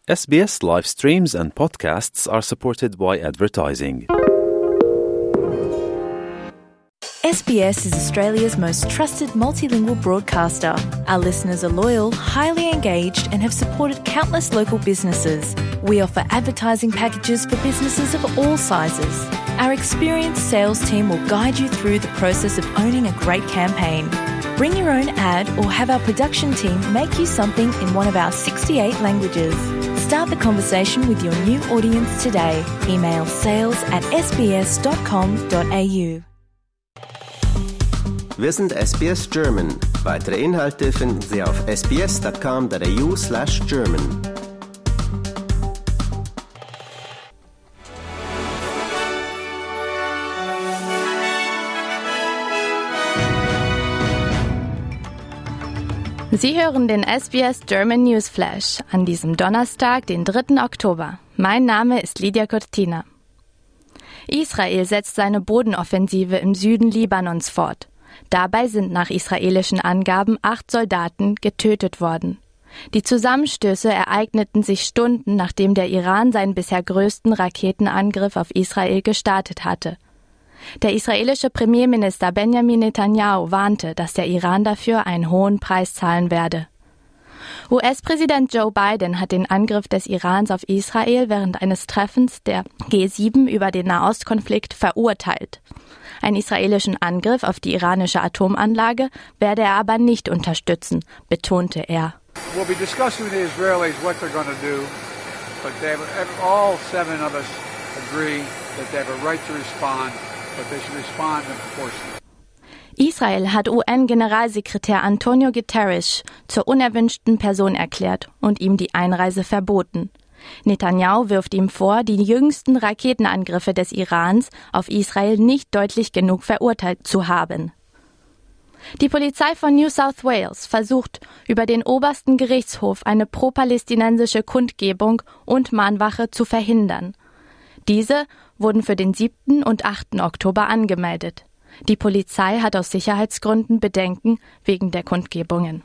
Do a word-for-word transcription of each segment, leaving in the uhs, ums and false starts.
S B S live streams and podcasts are supported by advertising. S B S is Australia's most trusted multilingual broadcaster. Our listeners are loyal, highly engaged, and have supported countless local businesses. We offer advertising packages for businesses of all sizes. Our experienced sales team will guide you through the process of owning a great campaign. Bring your own ad or have our production team make you something in one of our sixty-eight languages. Start the conversation with your new audience today. Email sales at s b s dot com dot a u. Wir sind S B S German. Weitere Inhalte finden Sie auf s b s dot com dot a u slash German. Sie hören den S B S German News Flash an diesem Donnerstag, den dritten Oktober. Mein Name ist Lydia Cortina. Israel setzt seine Bodenoffensive im Süden Libanons fort. Dabei sind nach israelischen Angaben acht Soldaten getötet worden. Die Zusammenstöße ereigneten sich Stunden, nachdem der Iran seinen bisher größten Raketenangriff auf Israel gestartet hatte. Der israelische Premierminister Benjamin Netanyahu warnte, dass der Iran dafür einen hohen Preis zahlen werde. U S-Präsident Joe Biden hat den Angriff des Irans auf Israel während eines Treffens der G sieben über den Nahostkonflikt verurteilt. Einen israelischen Angriff auf die iranische Atomanlage werde er aber nicht unterstützen, betonte er. We'll be discussing with the Israelis what they're going to do, but they have, all seven of us agree that they have a right to respond, but they should respond in proportion. Israel hat U N-Generalsekretär Antonio Guterres zur unerwünschten Person erklärt und ihm die Einreise verboten. Netanyahu wirft ihm vor, die jüngsten Raketenangriffe des Irans auf Israel nicht deutlich genug verurteilt zu haben. Die Polizei von New South Wales versucht, über den obersten Gerichtshof eine pro-palästinensische Kundgebung und Mahnwache zu verhindern. Diese wurden für den siebten und achten Oktober angemeldet. Die Polizei hat aus Sicherheitsgründen Bedenken wegen der Kundgebungen.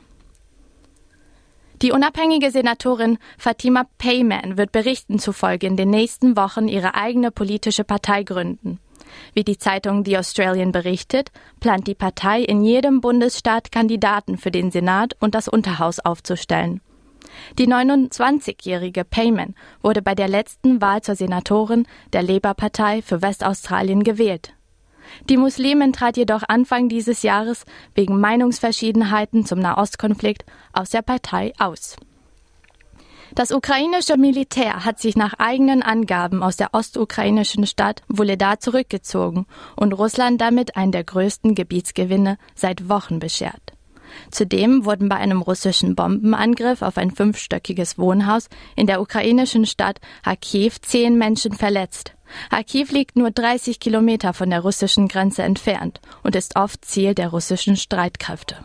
Die unabhängige Senatorin Fatima Payman wird Berichten zufolge in den nächsten Wochen ihre eigene politische Partei gründen. Wie die Zeitung The Australian berichtet, plant die Partei in jedem Bundesstaat Kandidaten für den Senat und das Unterhaus aufzustellen. Die neunundzwanzigjährige Payman wurde bei der letzten Wahl zur Senatorin der Labour-Partei für Westaustralien gewählt. Die Muslimin trat jedoch Anfang dieses Jahres wegen Meinungsverschiedenheiten zum Nahostkonflikt aus der Partei aus. Das ukrainische Militär hat sich nach eigenen Angaben aus der ostukrainischen Stadt Wuhledar zurückgezogen und Russland damit einen der größten Gebietsgewinne seit Wochen beschert. Zudem wurden bei einem russischen Bombenangriff auf ein fünfstöckiges Wohnhaus in der ukrainischen Stadt Kharkiv zehn Menschen verletzt. Kharkiv liegt nur dreißig Kilometer von der russischen Grenze entfernt und ist oft Ziel der russischen Streitkräfte.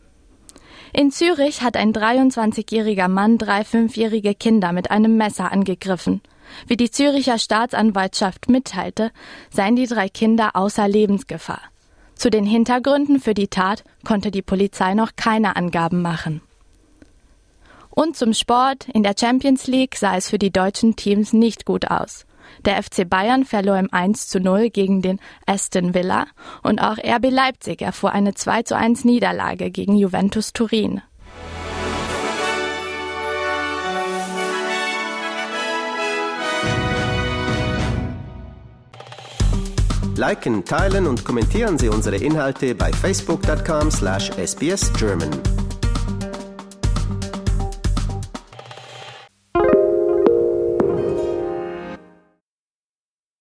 In Zürich hat ein dreiundzwanzigjähriger Mann drei fünfjährige Kinder mit einem Messer angegriffen. Wie die Züricher Staatsanwaltschaft mitteilte, seien die drei Kinder außer Lebensgefahr. Zu den Hintergründen für die Tat konnte die Polizei noch keine Angaben machen. Und zum Sport. In der Champions League sah es für die deutschen Teams nicht gut aus. Der F C Bayern verlor im eins zu null gegen den Aston Villa und auch R B Leipzig erfuhr eine zwei zu eins Niederlage gegen Juventus Turin. Liken, teilen und kommentieren Sie unsere Inhalte bei facebook dot com slash s b s German.